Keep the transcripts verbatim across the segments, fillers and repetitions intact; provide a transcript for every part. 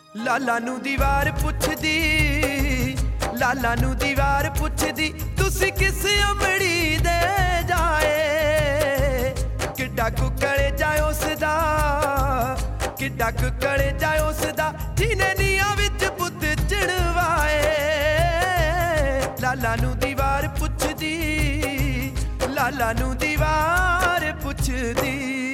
ਲਾਲਾ ਨੂੰ ਦੀਵਾਰ ਪੁੱਛਦੀ, ਲਾਲਾ ਨੂੰ ਦੀਵਾਰ ਪੁੱਛਦੀ, ਤੁਸੀਂ ਕਿਸ ਅਮੜੀ ਦੇ ਜਾਏ। ਕਿੱਡਾ ਕੁਕੜੇ ਜਾਏ ਉਸਦਾ, ਕਿੱਡਾ ਕੁਕੜੇ ਜਾਏ ਉਸਦਾ, ਜਿਹਨੇ ਨੀਆਂ ਵਿੱਚ ਪੁੱਤ ਚੜਵਾਏ। ਲਾਲਾ ਨੂੰ ਦੀਵਾਰ ਪੁੱਛਦੀ, ਲਾਲਾ ਨੂੰ ਦੀਵਾਰ ਪੁੱਛਦੀ।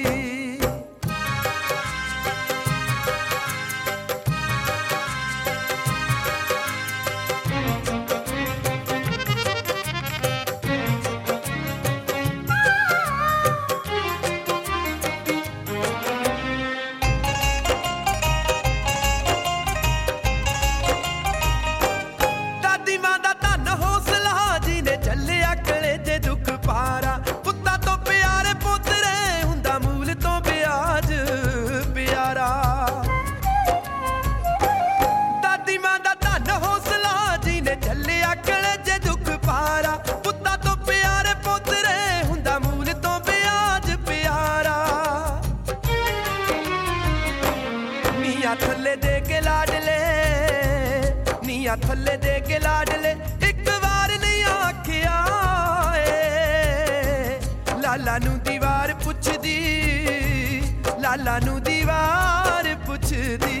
ਥੱਲੇ ਦੇ ਕੇ ਲਾਡਲੇ, ਨੀਆਂ ਥੱਲੇ ਦੇ ਕੇ ਲਾਡਲੇ, ਇੱਕ ਵਾਰ ਨਹੀਂ ਆਖਿਆ ਏ। ਲਾਲਾ ਨੂੰ ਦੀਵਾਰ ਪੁੱਛਦੀ, ਲਾਲਾ ਨੂੰ ਦੀਵਾਰ ਪੁੱਛਦੀ।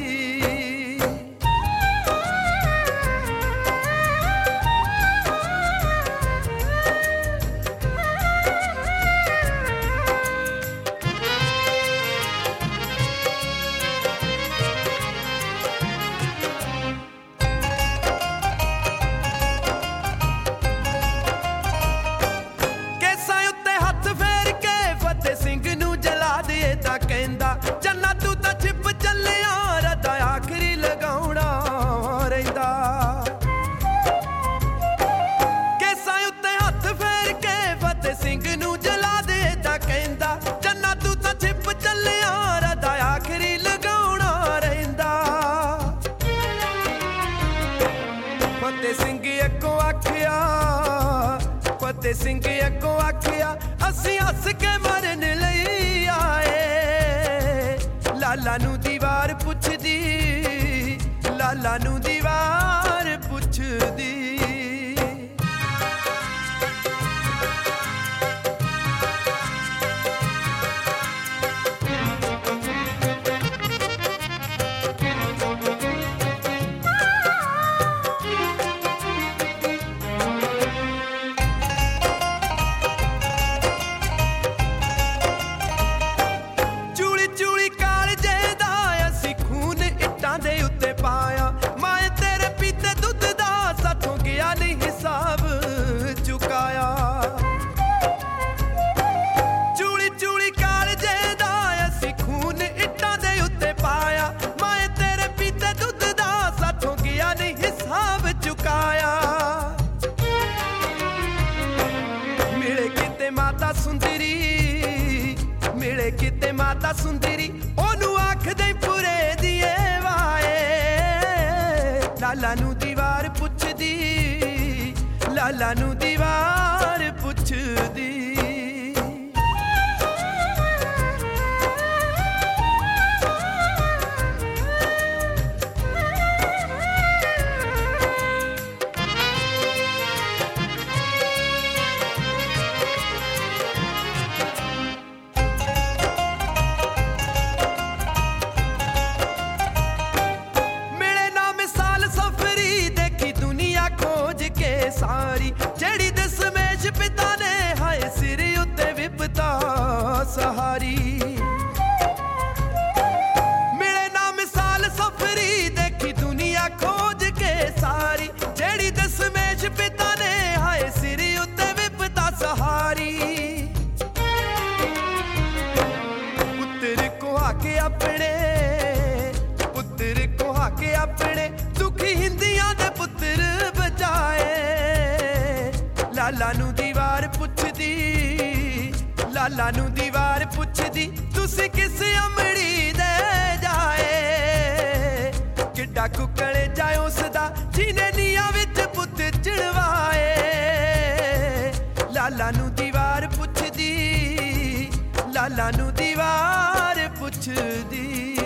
ਕਹਿੰਦਾ ਚੰਨਾ ਤੂੰ ਤਾਂ ਛਿਪ ਚੱਲਿਆ, ਰਦਾ ਆਖਰੀ ਲਗਾਉਣਾ ਰਹਿੰਦਾ। ਕੇਸਾਂ ਉੱਤੇ ਹੱਥ ਫੇਰ ਕੇ ਫਤਿਹ ਸਿੰਘ ਨੂੰ ਜਲਾ ਦੇ ਤਾਂ ਕਹਿੰਦਾ ਚੰਨਾ ਤੂੰ ਤਾਂ ਛਿਪ ਚੱਲਿਆ, ਰਦਾ ਆਖਰੀ ਲਗਾਉਣਾ ਰਹਿੰਦਾ। ਫਤਿਹ ਸਿੰਘ ਅੱਗੋਂ ਆਖਿਆ, ਫਤਿਹ ਸਿੰਘ ਅੱਗੋਂ ਆਖਿਆ, ਅਸੀਂ ਹੱਸ ਕੇ ਮਰਨ ਲਈ ਆਏ। ਲਾਲਾ ਨੂੰ ਦੀਵਾਰ ਪੁੱਛਦੀ, ਲਾਲਾ ਨੂੰ ਦੀਵਾਰ ਪੁੱਛਦੀ। ਦੇ ਉੱਤੇ ਪਾਇਆ ਮੈਂ ਤੇਰੇ ਪੀਤੇ ਦੁੱਧ ਦਾ, ਸਾਥੋਂ ਗਿਆ ਨਹੀਂ ਹਿਸਾਬ ਚੁਕਾਇਆ। ਚੂਲੀ ਚੂਲੀ ਕਾਲਜੇ ਦਾ ਅਸੀਂ ਖੂਨ ਇੱਟਾਂ ਦੇ ਉੱਤੇ ਪਾਇਆ, ਮੈਂ ਤੇਰੇ ਪੀਤੇ ਦੁੱਧ ਦਾ, ਸਾਥੋਂ ਗਿਆ ਨਹੀਂ ਹਿਸਾਬ ਚੁਕਾਇਆ। ਮਿਲੇ ਕਿਤੇ ਮਾਤਾ ਸੁੰਦਰੀ, ਮਿਲੇ ਕਿਤੇ ਮਾਤਾ ਸੁੰਦਰੀ, ਉਹਨੂੰ ਆਖਦੇ ਪੂਰੇ ਦੀਏ। ਲਾਲਾ ਨੂੰ ਦੀਵਾਰ ਪੁੱਛਦੀ, ਲਾਲਾ ਨੂੰ ਦੀਵਾਰ ਪੁੱਛਦੀ। ਸਾਰੀ ਜਿਹੜੀ ਦਸਮੇਸ਼ ਪਿਤਾ ਨੇ ਹਾਏ ਸਿਰ ਉੱਤੇ ਵਿਪਤਾ ਸਹਾਰੀ। ਮਿਲੇ ਨਾ ਮਿਸਾਲ ਸਫਰੀ ਦੇਖੀ ਦੁਨੀਆ ਖੋਜ ਕੇ ਸਾਰੀ, ਜਿਹੜੀ ਦਸਮੇਸ਼ ਪਿਤਾ ਨੇ ਹਾਏ ਸਿਰ ਉੱਤੇ ਵਿਪਤਾ ਸਹਾਰੀ। ਪੁੱਤਰ ਕੋਹਾ ਕੇ ਆਪਣੇ, ਪੁੱਤਰ ਕੋਹਾ ਕੇ ਆਪਣੇ, ਦੁਖੀ ਹਿੰਦੀਆਂ ਦੇ ਪੁੱਤਰ ਬਚਾਏ। ਲਾਲਾ ਨੂੰ ਦੀਵਾਰ ਪੁੱਛਦੀ, ਲਾਲਾ ਨੂੰ ਦੀਵਾਰ ਪੁੱਛਦੀ, ਤੁਸੀਂ ਕਿਸ ਅਮੜੀ ਦੇ ਜਾਏ। ਕਿੱਡਾ ਕੁਕੜੇ ਜਾਏ ਉਸਦਾ, ਜਿਹਨੇ ਨੀਆਂ ਵਿੱਚ ਪੁੱਤ ਚੜਵਾਏ। ਲਾਲਾ ਨੂੰ ਦੀਵਾਰ ਪੁੱਛਦੀ, ਲਾਲਾ ਨੂੰ ਦੀਵਾਰ ਪੁੱਛਦੀ।